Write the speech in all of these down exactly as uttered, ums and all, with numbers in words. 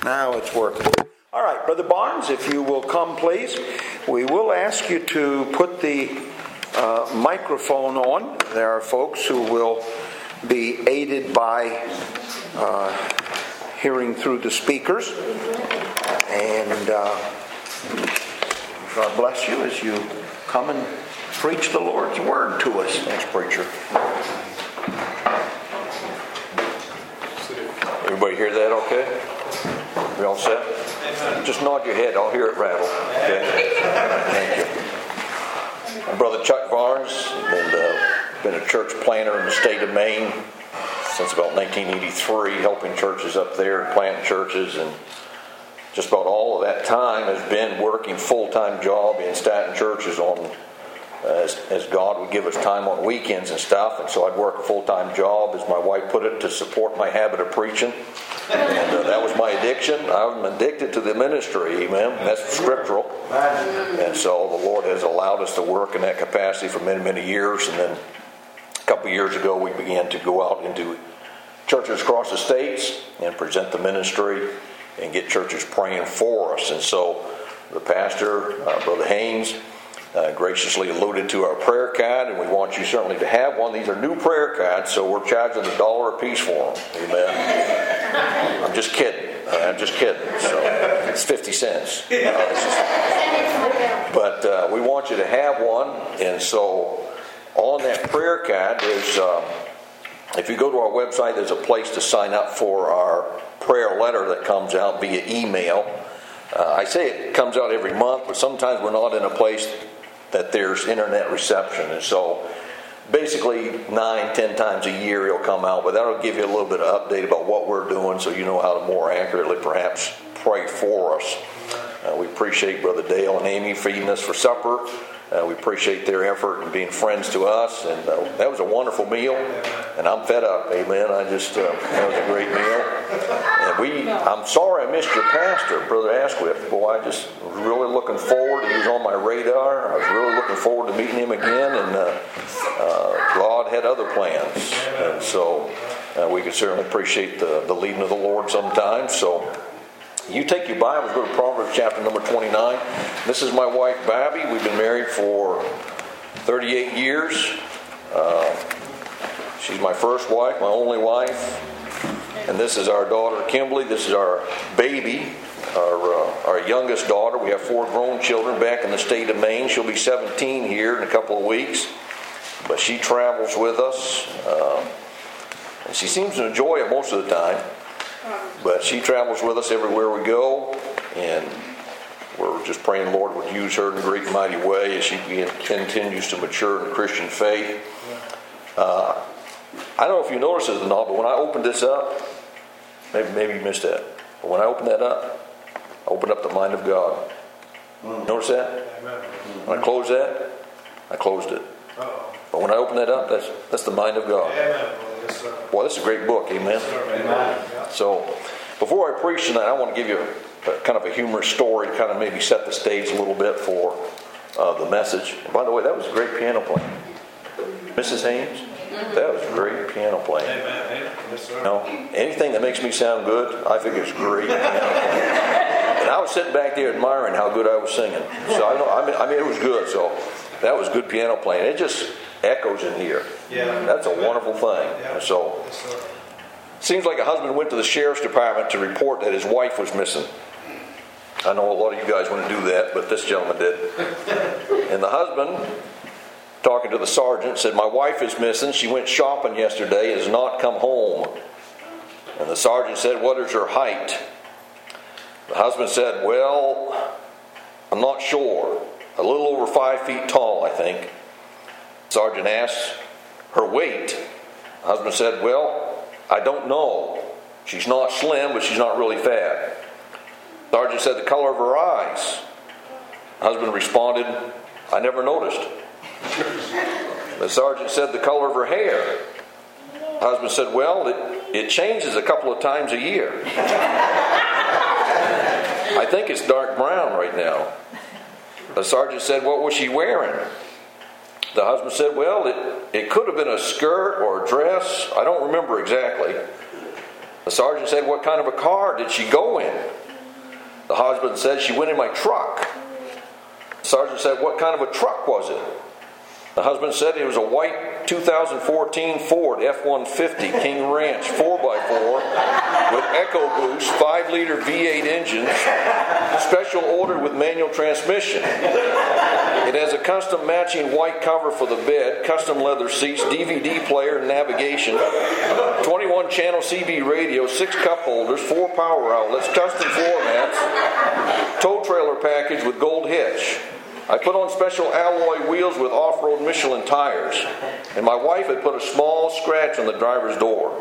Now it's working. All right, Brother Barnes, if you will come, please. We will ask you to put the uh, microphone on. There are folks who will be aided by uh, hearing through the speakers. And uh, God bless you as you come and preach the Lord's Word to us. Thanks, preacher. Everybody hear that okay? We all set? Just nod your head. I'll hear it rattle. Okay? Thank you. I'm Brother Chuck Barnes, and uh, been a church planter in the state of Maine since about nineteen eighty-three, helping churches up there and planting churches, and just about all of that time has been working full-time job in starting churches on as, as God would give us time on weekends and stuff. And so I'd work a full-time job, as my wife put it, to support my habit of preaching. And uh, that was my addiction. I'm addicted to the ministry, amen. That's scriptural. And so the Lord has allowed us to work in that capacity for many, many years. And then a couple of years ago, we began to go out into churches across the states and present the ministry and get churches praying for us. And so the pastor, uh, Brother Haynes, Uh, graciously alluded to our prayer card, and we want you certainly to have one. These are new prayer cards, so we're charging a dollar a piece for them. Amen. I'm just kidding. Uh, I'm just kidding. So it's fifty cents. Uh, it's just, but uh, we want you to have one, and so on that prayer card, there's um, if you go to our website, there's a place to sign up for our prayer letter that comes out via email. Uh, I say it comes out every month, but sometimes we're not in a place that there's internet reception, and so basically nine, ten times a year it'll come out, but that'll give you a little bit of update about what we're doing, so you know how to more accurately perhaps pray for us. Uh, we appreciate Brother Dale and Amy feeding us for supper. Uh, we appreciate their effort and being friends to us, and uh, that was a wonderful meal, and I'm fed up, amen. I just, uh, that was a great meal. And we, I'm sorry I missed your pastor, Brother Asquith. Boy, I just was really looking forward. He was on my radar. I was really looking forward to meeting him again, and uh, uh, God had other plans. And so uh, we could certainly appreciate the, the leading of the Lord sometimes. So you take your Bibles, go to Proverbs chapter number twenty-nine. This is my wife, Bobby. We've been married for thirty-eight years. Uh, she's my first wife, my only wife. And this is our daughter, Kimberly. This is our baby, our uh, our youngest daughter. We have four grown children back in the state of Maine. She'll be seventeen here in a couple of weeks. But she travels with us. Uh, and she seems to enjoy it most of the time. But she travels with us everywhere we go, and we're just praying the Lord would use her in a great and mighty way as she continues to mature in the Christian faith. Uh, I don't know if you noticed it or not, but when I opened this up, maybe maybe you missed that, but when I opened that up, I opened up the mind of God. Mm. Notice that? Amen. When I closed that, I closed it. Uh-oh. But when I opened that up, that's that's the mind of God. Amen. Yes, sir. Boy, this is a great book, amen? Yes, amen. So, before I preach tonight, I want to give you a, a kind of a humorous story to kind of maybe set the stage a little bit for uh, the message. And by the way, that was a great piano playing. Missus Haynes, that was great piano playing. Amen. Yes, sir. You know, anything that makes me sound good, I think it's great piano playing. And I was sitting back there admiring how good I was singing. So I know, I mean, I mean, it was good. So that was good piano playing. It just echoes in here. Yeah. That's a wonderful thing. Yeah. So, seems like a husband went to the sheriff's department to report that his wife was missing. I know a lot of you guys wouldn't do that, but this gentleman did. And the husband, talking to the sergeant, said, "My wife is missing. She went shopping yesterday and has not come home." And the sergeant said, "What is her height?" The husband said, "Well, I'm not sure. A little over five feet tall, I think." The sergeant asked, "Her weight?" The husband said, "Well, I don't know. She's not slim, but she's not really fat." The sergeant said, "The color of her eyes?" The husband responded, "I never noticed." The sergeant said, "The color of her hair?" The husband said, "Well, it, it changes a couple of times a year. I think it's dark brown right now." The sergeant said, "What was she wearing?" The husband said, "Well, it, it could have been a skirt or a dress. I don't remember exactly." The sergeant said, what kind of a car did she go in? The husband said, she went in my truck. The sergeant said, what kind of a truck was it? The husband said it was a white two thousand fourteen Ford F one fifty King Ranch four by four with EcoBoost five liter V eight engine, special order with manual transmission. It has a custom matching white cover for the bed, custom leather seats, D V D player and navigation, twenty-one channel C B radio, six cup holders, four power outlets, custom floor mats, tow trailer package with gold hitch. I put on special alloy wheels with off-road Michelin tires. And my wife had put a small scratch on the driver's door.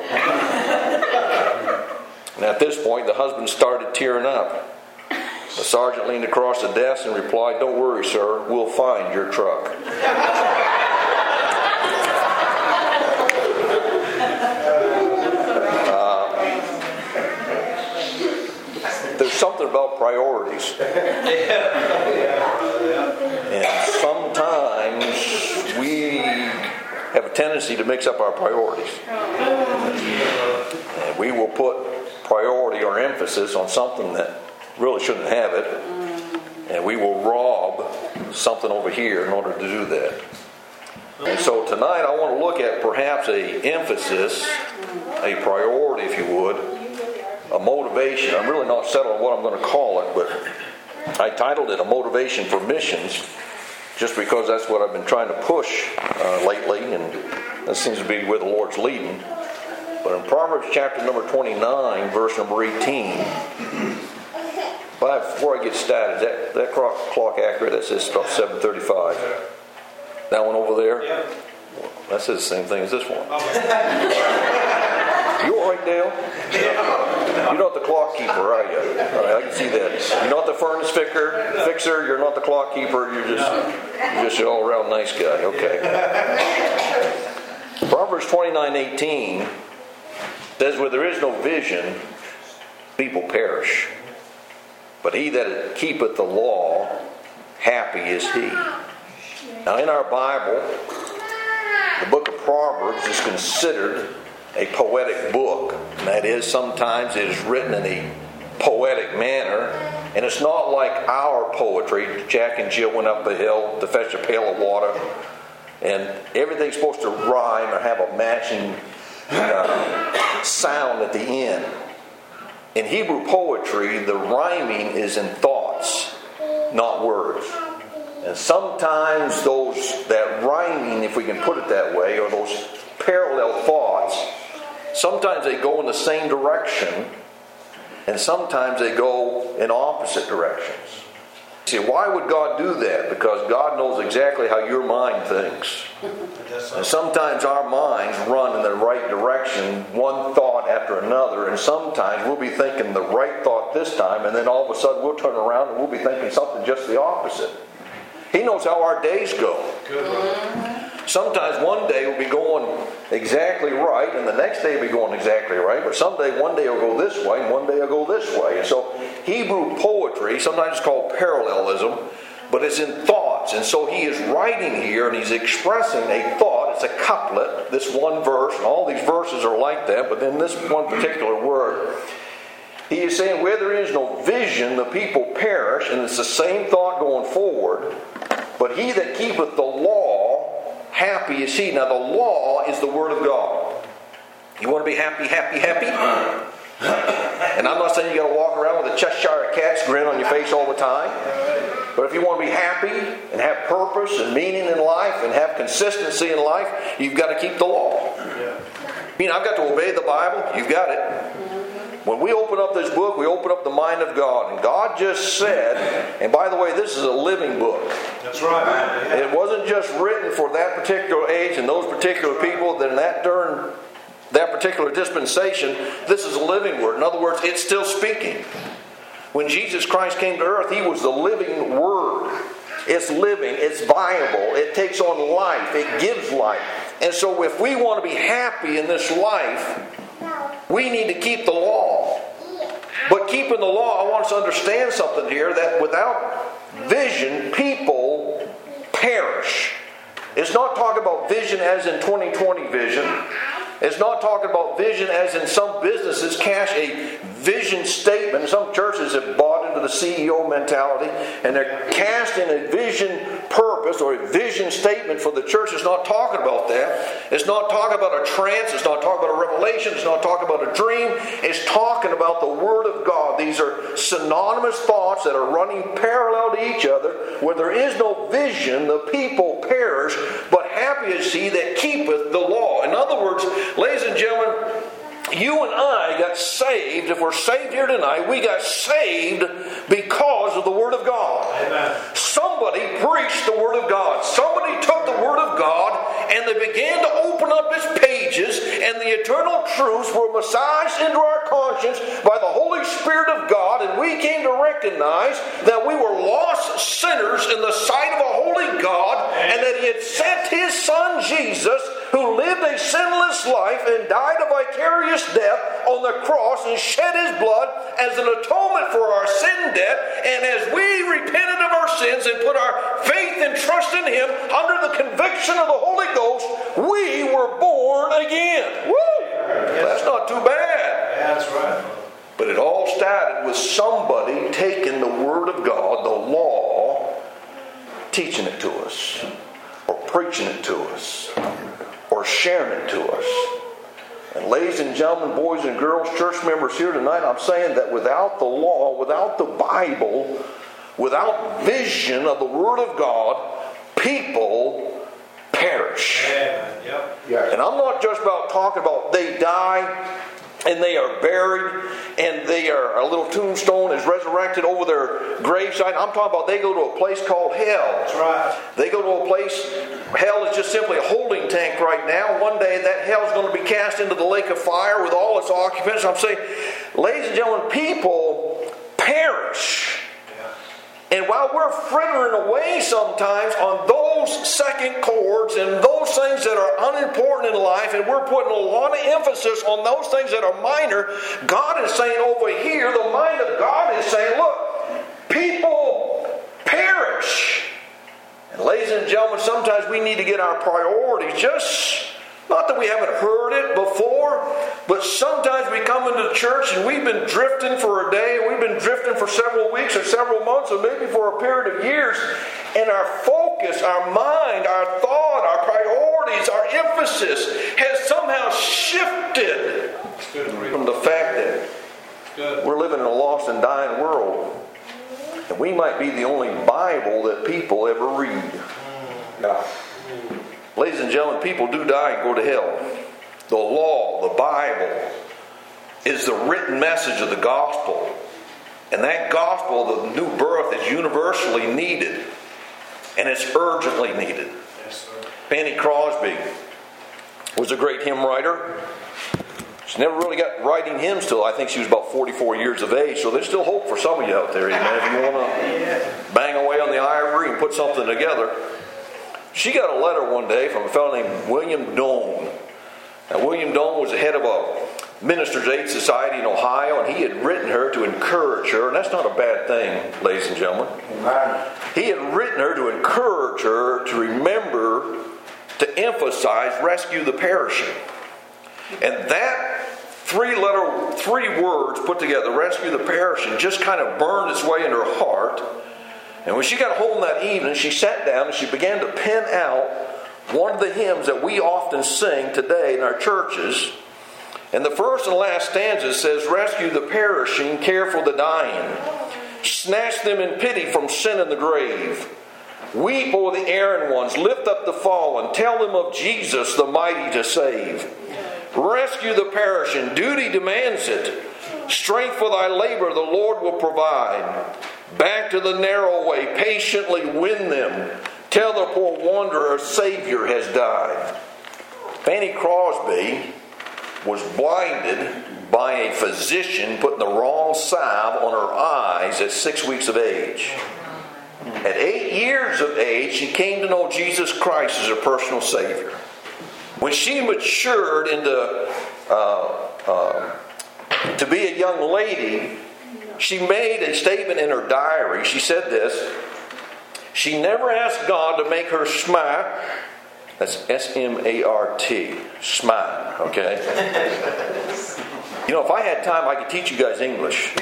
And at this point, the husband started tearing up. The sergeant leaned across the desk and replied, don't worry, sir, we'll find your truck. uh, there's something about priorities. And sometimes we have a tendency to mix up our priorities. And we will put priority or emphasis on something that really shouldn't have it. And we will rob something over here in order to do that. And so tonight I want to look at perhaps a emphasis, a priority if you would, a motivation. I'm really not settled on what I'm going to call it, but I titled it A Motivation for Missions, just because that's what I've been trying to push uh, lately, and that seems to be where the Lord's leading. But in Proverbs chapter number twenty-nine, verse number eighteen, but before I get started, is that, that clock accurate? That says about seven thirty-five. That one over there? That says the same thing as this one. You all right, Dale? You're not the clock keeper, are you? All right, I can see that. You're not the furnace fixer. Fixer. You're not the clock keeper. You're just, you're just an all-around nice guy. Okay. Proverbs twenty-nine eighteen says, "Where there is no vision, people perish. But he that keepeth the law, happy is he." Now, in our Bible, the book of Proverbs is considered a poetic book. And that is, sometimes it is written in a poetic manner. And it's not like our poetry. Jack and Jill went up a hill to fetch a pail of water. And everything's supposed to rhyme or have a matching uh, sound at the end. In Hebrew poetry, the rhyming is in thoughts, not words. And sometimes those, that rhyming, if we can put it that way, or those parallel thoughts, sometimes they go in the same direction, and sometimes they go in opposite directions. See, why would God do that? Because God knows exactly how your mind thinks. And sometimes our minds run in the right direction, one thought after another, and sometimes we'll be thinking the right thought this time, and then all of a sudden we'll turn around and we'll be thinking something just the opposite. He knows how our days go. Sometimes one day will be going exactly right, and the next day will be going exactly right. But someday, one day will go this way, and one day will go this way. And so Hebrew poetry, sometimes it's called parallelism, but it's in thoughts. And so he is writing here, and he's expressing a thought. It's a couplet, this one verse, and all these verses are like that, but in this one particular word, he is saying, where there is no vision, the people perish, and it's the same thought going forward. But he that keepeth the law, happy is he. Now the law is the word of God. You want to be happy, happy, happy? And I'm not saying you got to walk around with a Cheshire Cat's grin on your face all the time. But if you want to be happy and have purpose and meaning in life and have consistency in life, you've got to keep the law. I mean, I've got to obey the Bible. You've got it. When we open up this book, we open up the mind of God. And God just said, and by the way, this is a living book. That's right. It wasn't just written for that particular age and those particular people that in that during that particular dispensation. This is a living word. In other words, it's still speaking. When Jesus Christ came to earth, he was the living word. It's living. It's viable. It takes on life. It gives life. And so if we want to be happy in this life, we need to keep the law. But keeping the law, I want us to understand something here, that without vision, people perish. It's not talking about vision as in twenty twenty vision. It's not talking about vision as in some businesses cash a vision statement. Some churches have bought into the C E O mentality and they're casting a vision purpose or a vision statement for the church. It's not talking about that. It's not talking about a trance. It's not talking about a revelation. It's not talking about a dream. It's talking about the Word of God. These are synonymous thoughts that are running parallel to each other. Where there is no vision, the people perish, but happy is he that keepeth the law. In other words, ladies and gentlemen, you and I got saved. If we're saved here tonight, we got saved because of the Word of God. Amen. Somebody preached the Word of God. Somebody took the Word of God and they began to open up its pages, and the eternal truths were massaged into our conscience by the Holy Spirit of God, and we came to recognize that we were lost sinners in the sight of a holy God, and that He had sent His Son Jesus, who lived a sinless life and died a vicarious death on the cross and shed His blood as an atonement for our sin debt. And as we repented of our sins and put our faith and trust in Him under the conviction of the Holy Ghost, we were born again. Woo! That's not too bad. That's right. But it all started with somebody taking the Word of God, the law, teaching it to us, or preaching it to us, or sharing it to us. And ladies and gentlemen, boys and girls, church members here tonight, I'm saying that without the law, without the Bible, without vision of the Word of God, people perish. Yeah, yep. Yeah. And I'm not just about talking about they die and they are buried and they are, a little tombstone is resurrected over their gravesite. I'm talking about they go to a place called hell. That's right. They go to a place, hell is just simply a holding tank right now. One day that hell is going to be cast into the lake of fire with all its occupants. I'm saying, ladies and gentlemen, people perish. And while we're frittering away sometimes on those second chords and those things that are unimportant in life, and we're putting a lot of emphasis on those things that are minor, God is saying over here, the mind of God is saying, look, people perish. And ladies and gentlemen, sometimes we need to get our priorities just, not that we haven't heard it before, but sometimes we come into church and we've been drifting for a day, and we've been drifting for several weeks or several months or maybe for a period of years, and our focus, our mind, our thought, our priorities, our emphasis has somehow shifted from the fact that we're living in a lost and dying world. And we might be the only Bible that people ever read. Yeah. Ladies and gentlemen, people do die and go to hell. The law, the Bible, is the written message of the gospel. And that gospel, the new birth, is universally needed. And it's urgently needed. Yes, sir. Fanny Crosby was a great hymn writer. She never really got writing hymns till I think she was about forty-four years of age. So there's still hope for some of you out there. Amen. If you want to bang away on the ivory and put something together. She got a letter one day from a fellow named William Doane. Now, William Doane was the head of a Ministers' Aid Society in Ohio, and he had written her to encourage her, and that's not a bad thing, ladies and gentlemen. Amen. He had written her to encourage her to remember to emphasize rescue the perishing. And that three letter, three words put together, rescue the perishing, just kind of burned its way in her heart. And when she got home that evening, she sat down and she began to pen out one of the hymns that we often sing today in our churches. And the first and last stanza says, rescue the perishing, care for the dying. Snatch them in pity from sin and the grave. Weep o'er the erring ones, lift up the fallen, tell them of Jesus, the mighty to save. Rescue the perishing, duty demands it. Strength for thy labor the Lord will provide. Back to the narrow way, patiently win them. Tell the poor wanderer a Savior has died. Fanny Crosby was blinded by a physician putting the wrong salve on her eyes at six weeks of age. At eight years of age, she came to know Jesus Christ as her personal Savior. When she matured into uh, uh, to be a young lady, she made a statement in her diary. She said this: she never asked God to make her smart That's S M A R T. Smart, okay? You know, if I had time, I could teach you guys English.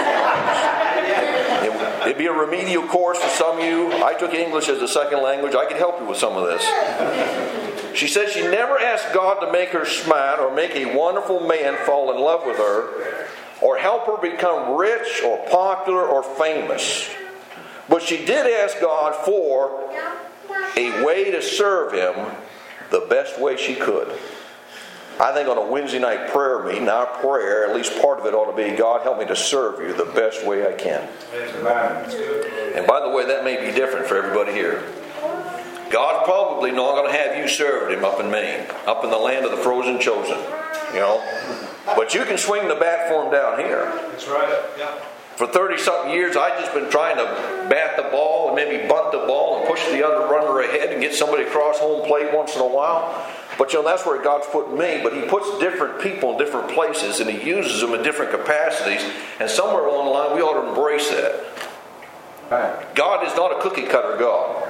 It'd be a remedial course for some of you. I took English as a second language. I could help you with some of this. She said she never asked God to make her smart or make a wonderful man fall in love with her or help her become rich or popular or famous. But she did ask God for a way to serve Him the best way she could. I think on a Wednesday night prayer meeting, our prayer, at least part of it ought to be, God, help me to serve you the best way I can. And by the way, that may be different for everybody here. God's probably not going to have you serve Him up in Maine, up in the land of the frozen chosen, you know. But you can swing the bat for Him down here. That's right. Yeah. For thirty-something years, I've just been trying to bat the ball and maybe bunt the ball and push the other runner ahead and get somebody across home plate once in a while. But you know, that's where God's put me. But He puts different people in different places and He uses them in different capacities. And somewhere along the line, we ought to embrace that. God is not a cookie cutter God.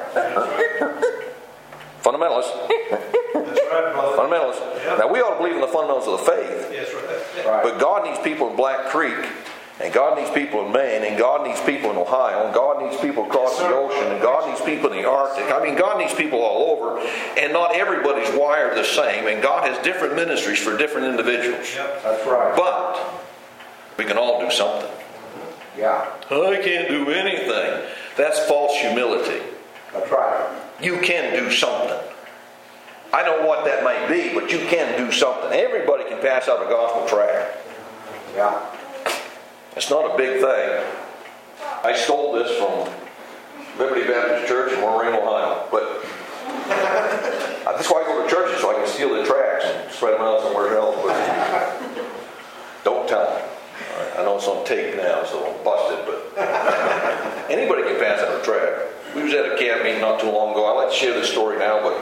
Fundamentalist. That's right, brother. Fundamentalist. Yep. Now, we ought to believe in the fundamentals of the faith. Yes, right. But God needs people in Black Creek, and God needs people in Maine, and God needs people in Ohio, and God needs people across Yes, the ocean, and God needs people in the Arctic. I mean, God needs people all over, and not everybody's wired the same, and God has different ministries for different individuals. Yep. That's right. But we can all do something. Yeah, I can't do anything. That's false humility. that's right. You can do something. I don't know what that might be, but you can do something. Everybody can pass out a gospel tract. Yeah. It's not a big thing. I stole this from Liberty Baptist Church in Moraine, Ohio. But that's why I go to churches, so I can steal the tracts and spread them out somewhere else. But don't tell them. I know it's on tape now, so I'm busted, but anybody can pass out a tract. We was at a camp meeting not too long ago. I like to share this story now, but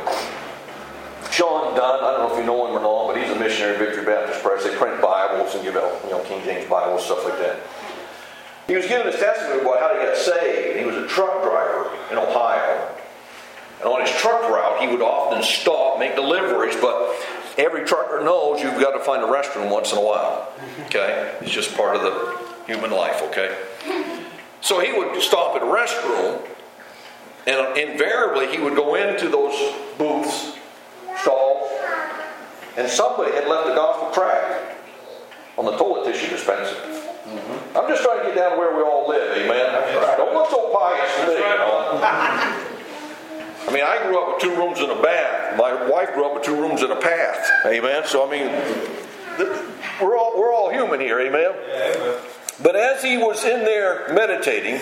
Sean Dunn, I don't know if you know him or not, but he's a missionary at Victory Baptist Press. They print Bibles and give out, you know, King James Bibles, stuff like that. He was giving his testimony about how he got saved. He was a truck driver in Ohio. And on his truck route, he would often stop, make deliveries, but every trucker knows you've got to find a restroom once in a while. Okay? It's just part of the human life, okay? So he would stop at a restroom, and invariably he would go into those booths, stalls, and somebody had left a gospel tract on the toilet tissue dispenser. Mm-hmm. I'm just trying to get down to where we all live, amen? Right. Don't look so pious to me, you know. I mean, I grew up with two rooms and a bath. My wife grew up with two rooms and a path, amen? So, I mean, we're all, we're all human here, amen? Yeah, amen. But as he was in there meditating,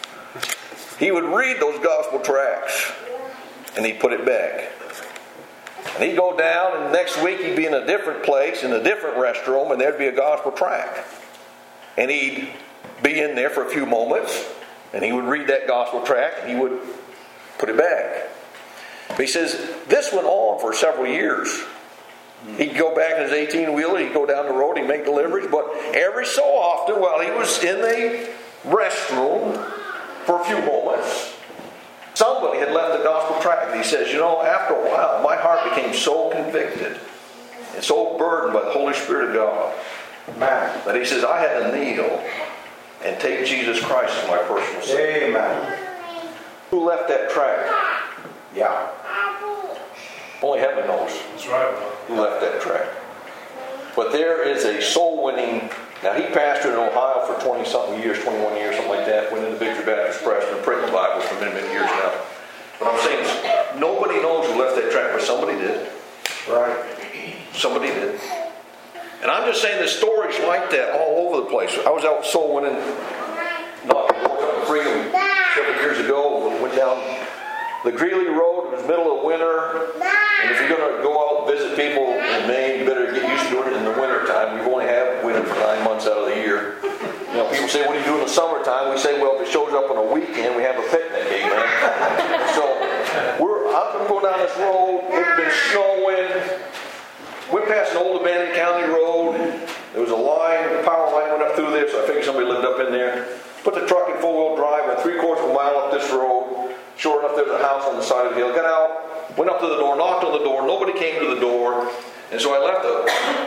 he would read those gospel tracts, and he'd put it back. And he'd go down, and next week he'd be in a different place, in a different restroom, and there'd be a gospel tract. And he'd be in there for a few moments, and he would read that gospel tract, and he would put it back. But he says, this went on for several years. He'd go back in his eighteen-wheeler, he'd go down the road, he'd make deliveries, but every so often, while he was in the restroom for a few moments, somebody had left the gospel tract. And he says, you know, after a while, my heart became so convicted and so burdened by the Holy Spirit of God, man, that he says, I had to kneel and take Jesus Christ as my personal Savior. Amen. Who left that tract? Yeah. Only heaven knows That's right, brother. who left that tract. But there is a soul winning. Now, he pastored in Ohio for twenty-something years, twenty-one years, something like that. Went into Victory Baptist Press, been printing Bibles for many, many years now. But I'm saying nobody knows who left that tract, but somebody did. Right. Somebody did. And I'm just saying there's stories like that all over the place. I was out soul winning, not Freedom several years ago. Went down the Greeley Road. It was middle of winter. And if you're going to go out and visit people in Maine, you better get used to doing it in the winter time. We've only had winter for nine months out of the year. You know, people say, what do you do in the summertime? We say, well, if it shows up on a weekend, we have a picnic, amen? So, we're, I'm going to go down this road. It's been snowing. Went past an old abandoned county road. There was a line, a power line went up through there, so I figured somebody lived up in there. Put the truck in four-wheel drive, and three quarters of a mile up this road. Sure enough, there's a house on the side of the hill. Got out, Went up to the door, knocked on the door. Nobody came to the door. And so I left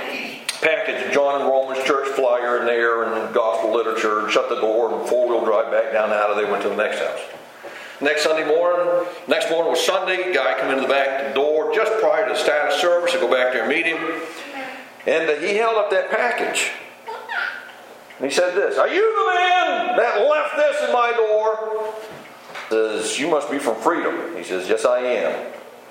a package of John and Romans church flyer in there and gospel literature, and shut the door, and four-wheel drive back down out of there, went to the next house. Next Sunday morning, next morning was Sunday, guy come into the back door just prior to the start of service. I go back there and meet him. And uh, he held up that package. And he said this, "Are you the man that left this in my door?" He says, "You must be from Freedom." He says, "Yes, I am."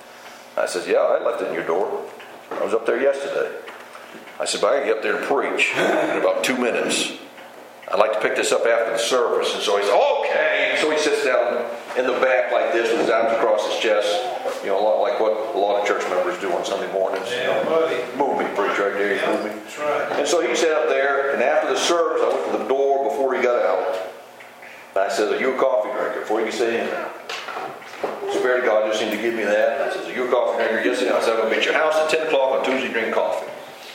I says, "Yeah, I left it in your door. I was up there yesterday." I said, "But I can get up there and preach in about two minutes. I'd like to pick this up after the service." And so he said, "Okay." So he sits down in the back like this with his arms across his chest. You know, a lot like what a lot of church members do on Sunday mornings. You know, move me, preacher, right there, you move me. That's right. And so he sat up there, and after the service, I went to the door before he got out. And I said, "Are you a coffee drinker?" Before you can say anything. Spirit of God just seemed to give me that. I said, "Are you a coffee drinker?" "Yes, I said, "I'm going to be at your house at ten o'clock on Tuesday, drink coffee."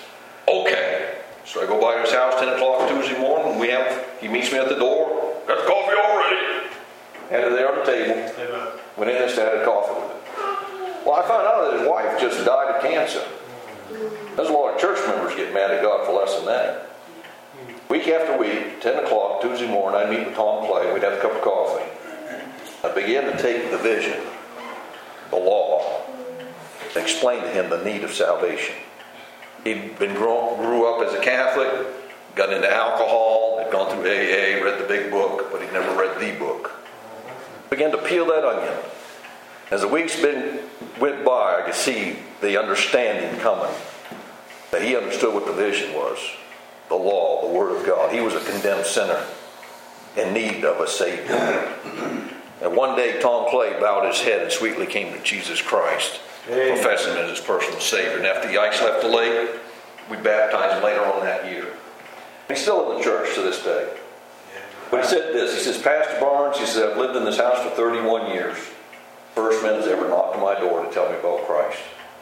"Okay." So I go by his house ten o'clock Tuesday morning. We have, he meets me at the door. "Got the coffee already?" Had it there on the table. Amen. Went in and started coffee with it. Well, I found out that his wife just died of cancer. There's a lot of church members get mad at God for less than that. Week after week, ten o'clock Tuesday morning, I'd meet with Tom Clay. We'd have a cup of coffee. I began to take the vision, the law, and explain to him the need of salvation. He'd been grown, grew up as a Catholic, got into alcohol, had gone through A A, read the big book, but he'd never read the book. Began to peel that onion. As the weeks been, went by, I could see the understanding coming. That he understood what the vision was. The law, the Word of God. He was a condemned sinner in need of a Savior. And one day Tom Clay bowed his head and sweetly came to Jesus Christ, Amen. Professing him as his personal Savior. And after the ice left the lake, we baptized him later on that year. He's still in the church to this day. But he said this, he says, "Pastor Barnes," he said, "I've lived in this house for thirty-one years. First man has ever knocked on my door to tell me about Christ.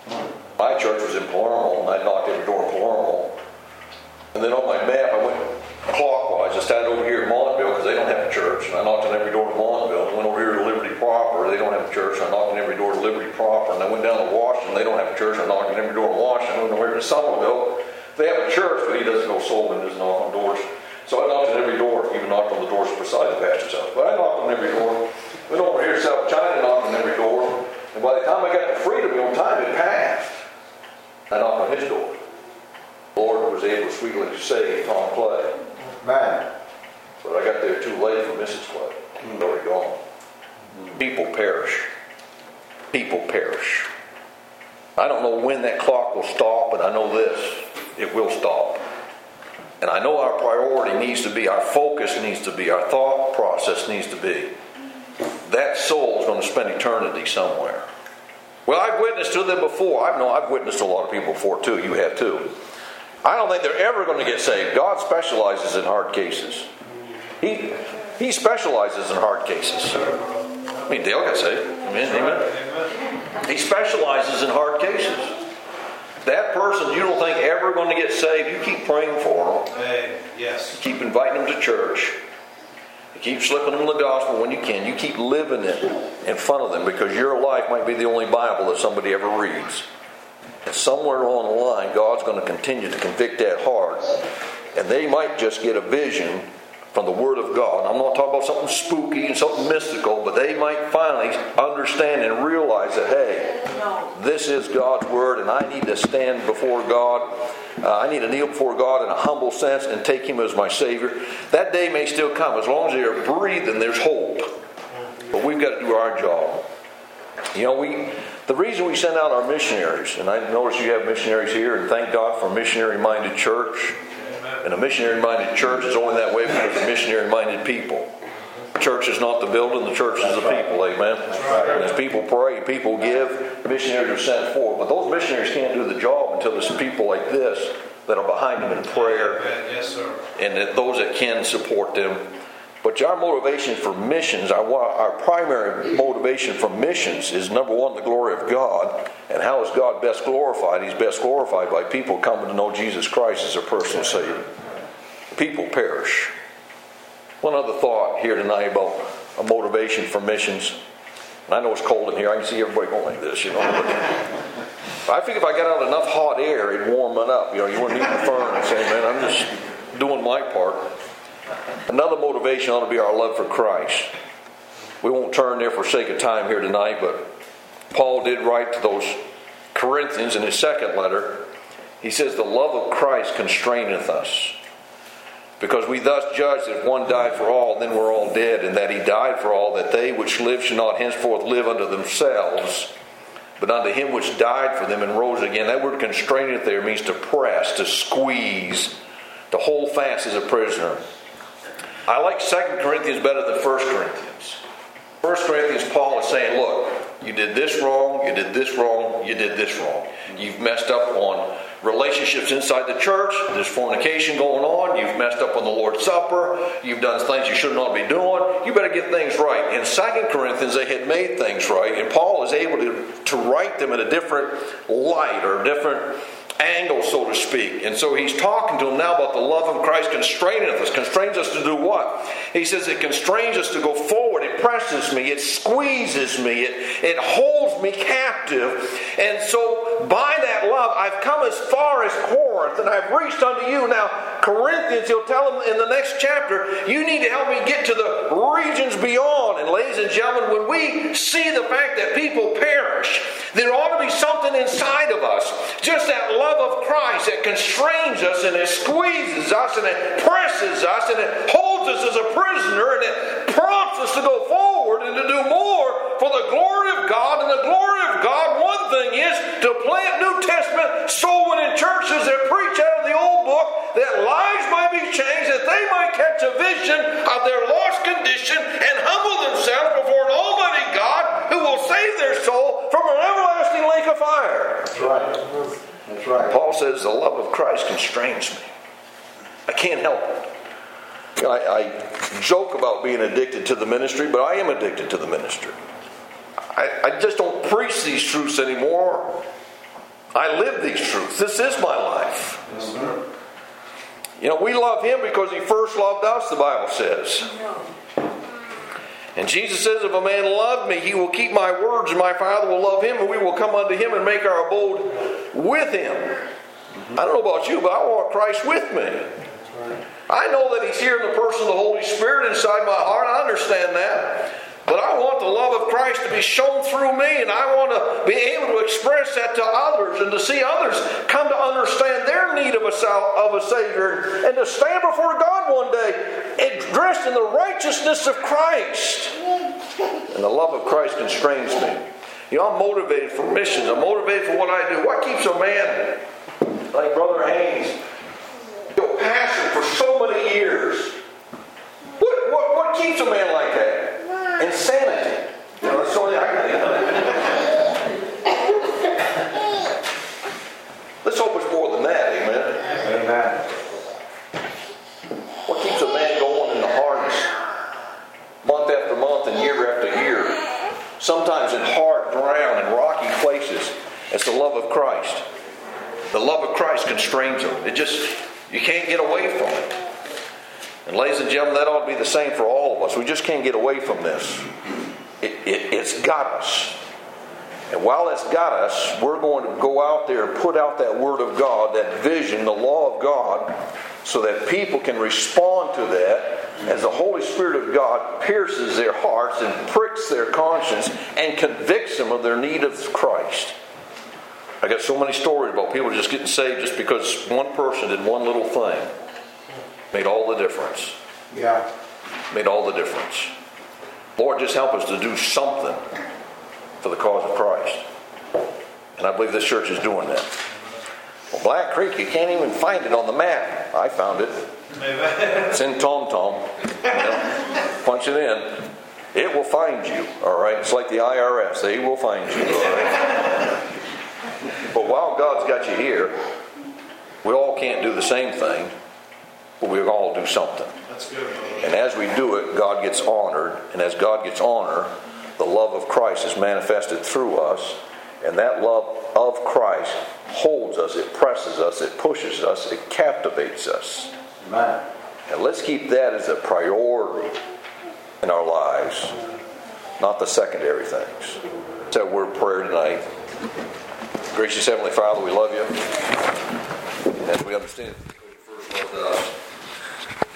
My church was in Palermo, and I knocked every door in Palermo. And then on my map, I went clockwise. I started over here in Montville because they don't have a church, and I knocked on every door in Montville. And went over here to Liberty Proper. They don't have a church, and I knocked on every door to Liberty Proper. And I went down to Washington. They don't have a church. I knocked on every door in Washington. I went over here to Somerville. They have a church, but he doesn't go soul and doesn't knock on doors. So I knocked on every door, even knocked on the doors beside the pastor's house. But I knocked on every door. Went over here to South China, knocked on every door. And by the time I got to Freedom, on time had passed. I knocked on his door. The Lord was able sweetly to save Tom Clay. Man. But I got there too late for Missus Clay. He was already gone. People perish. People perish. I don't know when that clock will stop, but I know this. It will stop. And I know our priority needs to be, our focus needs to be, our thought process needs to be, that soul is going to spend eternity somewhere. Well, I've witnessed to them before. I know I've witnessed to a lot of people before too. You have too. I don't think they're ever going to get saved. God specializes in hard cases. He He specializes in hard cases. I mean, Dale got saved. Amen. Amen. He specializes in hard cases. That person you don't think ever going to get saved, you keep praying for them. Hey, yes. You keep inviting them to church. You keep slipping them the gospel when you can. You keep living it in front of them because your life might be the only Bible that somebody ever reads. And somewhere along the line, God's going to continue to convict that heart. And they might just get a vision from the Word of God. I'm not talking about something spooky and something mystical, but they might finally understand and realize that, hey, this is God's Word, and I need to stand before God. Uh, I need to kneel before God in a humble sense and take Him as my Savior. That day may still come. As long as they are breathing, there's hope. But we've got to do our job. You know, we the reason we send out our missionaries, and I notice you have missionaries here, and thank God for a missionary-minded church. And a missionary-minded church is only that way because of missionary-minded people. The church is not the building, the church is the people, amen? And as people pray, people give, missionaries are sent forth. But those missionaries can't do the job until there's people like this that are behind them in prayer. Yes, sir. And that those that can support them. But our motivation for missions, our, our primary motivation for missions is, number one, the glory of God. And how is God best glorified? He's best glorified by people coming to know Jesus Christ as their personal Savior. People perish. One other thought here tonight about a motivation for missions. And I know it's cold in here. I can see everybody going like this, you know. But I figure if I got out enough hot air, it'd warm it up. You know, you wouldn't need the furnace and say, man, I'm just doing my part. Another motivation ought to be our love for Christ. We won't turn there for sake of time here tonight, but Paul did write to those Corinthians in his second letter. He says, the love of Christ constraineth us. Because we thus judge that if one died for all, then we're all dead, and that he died for all, that they which live should not henceforth live unto themselves, but unto him which died for them and rose again. That word constraineth there means to press, to squeeze, to hold fast as a prisoner. I like Second Corinthians better than First Corinthians. First Corinthians, Paul is saying, look, you did this wrong, you did this wrong, you did this wrong. You've messed up on relationships inside the church. There's fornication going on. You've messed up on the Lord's Supper. You've done things you should not be doing. You better get things right. In Second Corinthians, they had made things right, and Paul is able to, to write them in a different light or a different angle, so to speak. And so he's talking to them now about the love of Christ constraineth us. Constrains us to do what? He says it constrains us to go forward. It presses me. It squeezes me. It, it holds me captive. And so by that love, I've come as far as Corinth, and I've reached unto you. Now, Corinthians, he'll tell them in the next chapter, you need to help me get to the regions beyond. And ladies and gentlemen, when we see the fact that people perish, there ought to be something inside of us. Just that love of Christ that constrains us, and it squeezes us, and it presses us, and it holds us as a prisoner, and it prompts us to go forward and to do more for the glory of God. And the glory of God, one thing is to plant New Testament soul winning churches that preach out of the old book, that lives might be changed, that they might catch a vision of their lost condition and humble themselves before an almighty God who will save their soul from an everlasting lake of fire. That's right. That's right. Paul says the love of Christ constrains me. I can't help it. You know, I, I joke about being addicted to the ministry, but I am addicted to the ministry. I, I just don't preach these truths anymore. I live these truths. This is my life. Mm-hmm. You know, we love him because he first loved us, the Bible says. And Jesus says, if a man love me, he will keep my words, and my Father will love him, and we will come unto him and make our abode with him. Mm-hmm. I don't know about you, but I want Christ with me. Right. I know that he's here in the person of the Holy Spirit inside my heart. I understand that. But I want the love of Christ to be shown through me, and I want to be able to express that to others, and to see others come to understand their need of a, of a Savior, and to stand before God one day dressed in the righteousness of Christ. And the love of Christ constrains me. You know, I'm motivated for missions. I'm motivated for what I do. What keeps a man like Brother Haynes, you know, passion for so many years? What, what, what keeps a man like that? Insanity. You know, so I, let's hope it's more than that, amen? Amen. What keeps a man going in the harness month after month and year after year, sometimes in hard ground and rocky places? It's the love of Christ. The love of Christ constrains him. It just, you can't get away from it. And ladies and gentlemen, that ought to be the same for all of us. We just can't get away from this. It, it, it's got us. And while it's got us, we're going to go out there and put out that Word of God, that vision, the law of God, so that people can respond to that as the Holy Spirit of God pierces their hearts and pricks their conscience and convicts them of their need of Christ. I got so many stories about people just getting saved just because one person did one little thing. Made all the difference. Yeah. Made all the difference. Lord, just help us to do something for the cause of Christ. And I believe this church is doing that. Well, Black Creek, you can't even find it on the map. I found it. It's in Tom Tom. You know, punch it in. It will find you. All right. It's like the I R S. They will find you. All right? But while God's got you here, we all can't do the same thing. But we all do something. That's good. And as we do it, God gets honored. And as God gets honored, the love of Christ is manifested through us. And that love of Christ holds us, it presses us, it pushes us, it captivates us. Amen. And let's keep that as a priority in our lives. not the secondary things. So we're in prayer tonight. Gracious Heavenly Father, we love you. And as we understand, you first loved us.